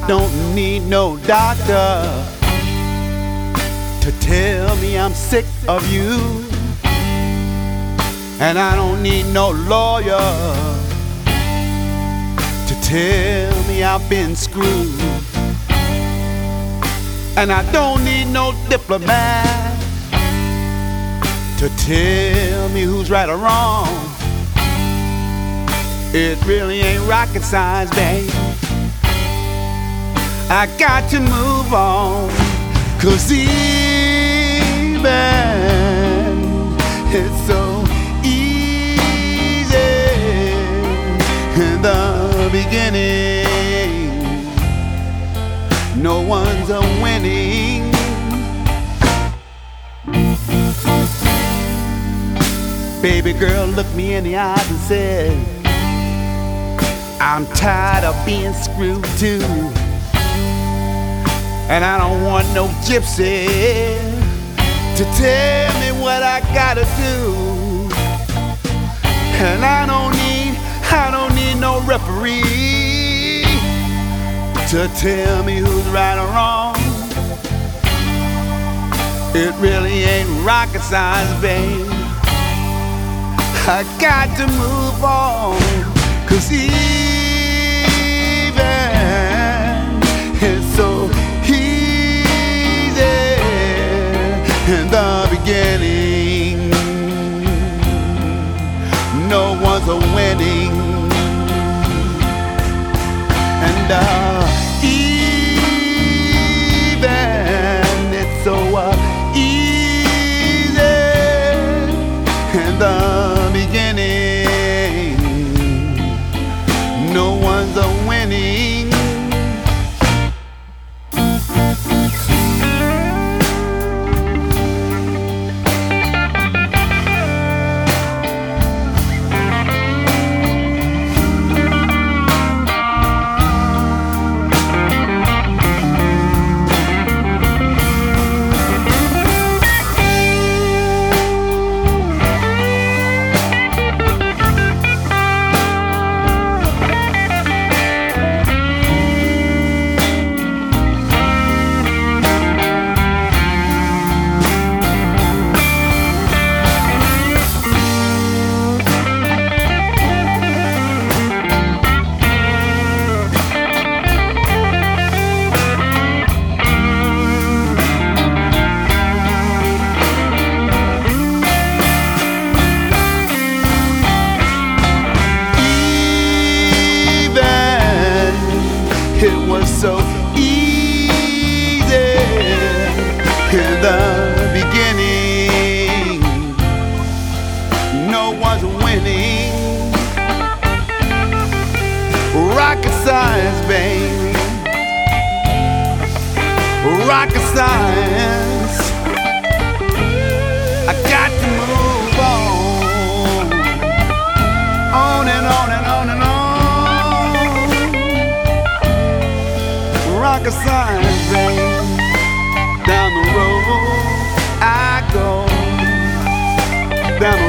don't need no doctor to tell me I'm sick of you. And I don't need no lawyer to tell me I've been screwed. And I don't need no diplomat to tell me who's right or wrong. It really ain't rocket science, babe. I got to move on, 'cause even it's so easy in the beginning. No one's a winning. Baby girl looked me in the eyes and said, I'm tired of being screwed too. And I don't want no gypsy to tell me what I gotta do. And I don't need no referee to tell me who's right or wrong. It really ain't rocket science, babe. I got to move on, 'cause even it's so easy in the beginning. No one's a winning. And even it's so easy in the beginning. No one's a winning. It was so easy in the beginning. No one's winning. Rocket science, baby. Rocket science. I got to move on and on and on and on. Rocket science, babe. Down the road I go. Down the